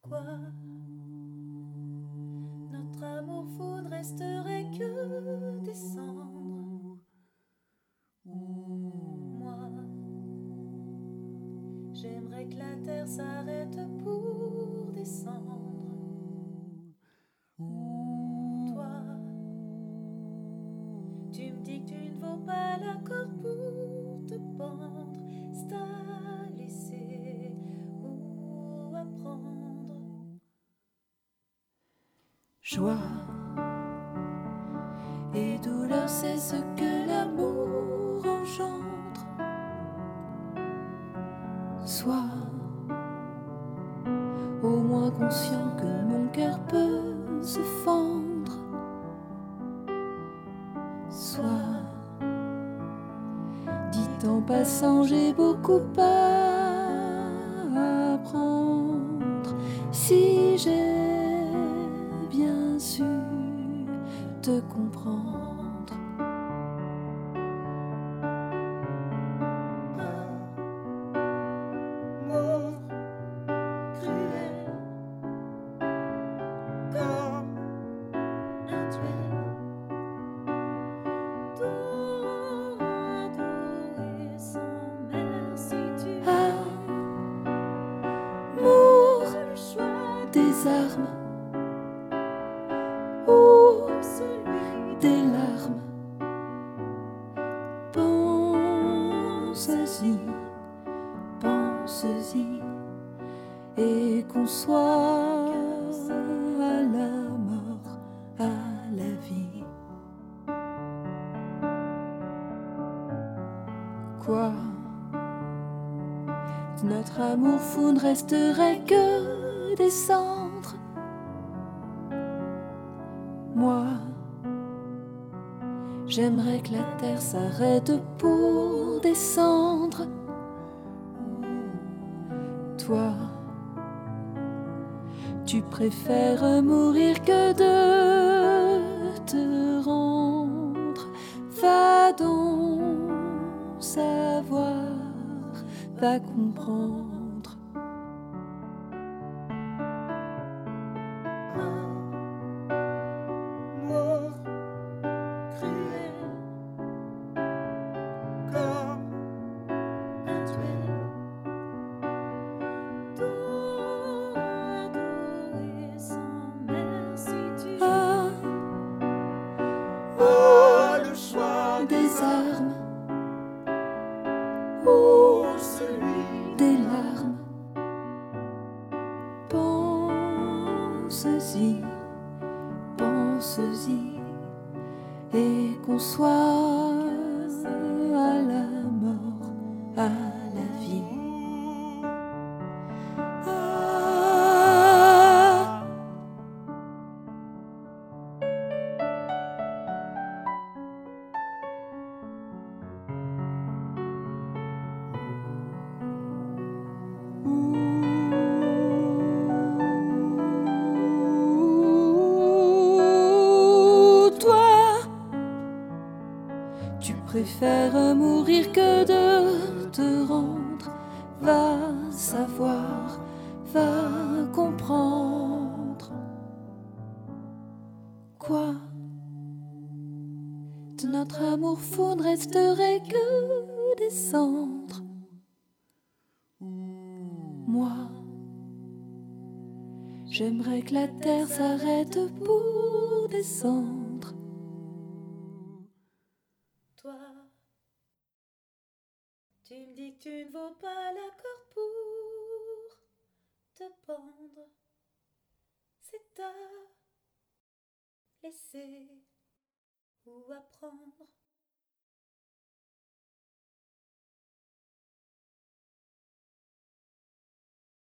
Quoi? Notre amour fou ne resterait que des cendres. Moi, j'aimerais que la terre s'arrête pour descendre. Toi, tu me dis que tu ne vaux pas la corde pour te pendre. C'est à laisser ou à prendre. Joie et douleur, c'est ce que l'amour engendre. Sois au moins conscient que mon cœur peut se fendre. Sois, dit en passant, j'ai beaucoup à apprendre. Si j'ai bien su te comprendre. Amour cruel, comme un duel, doux et sans merci. Tu Amour le choix des armes ou celui des larmes. Pense-y, pense-y, et qu'on soit à la mort, à la vie. Quoi? De notre amour fou ne resterait que des cendres. Moi, j'aimerais que la terre s'arrête pour descendre. Toi, tu préfères mourir que de te rendre. Va donc savoir, va comprendre. amour cruel, comme un duel, doux et sans merci. Tu Amour le choix des armes ou celui des larmes. Pense-y, pense-y, et qu'on soit à la mort, à la vie. Ah. Toi, tu préfères mourir que de te rendre. Va savoir, va comprendre. Quoi? De notre amour fou ne resterait que des cendres. Moi, j'aimerais que la terre s'arrête pour descendre. Toi, tu me dis que tu ne vaux pas la corde pour te pendre. C'est à laisser ou à prendre.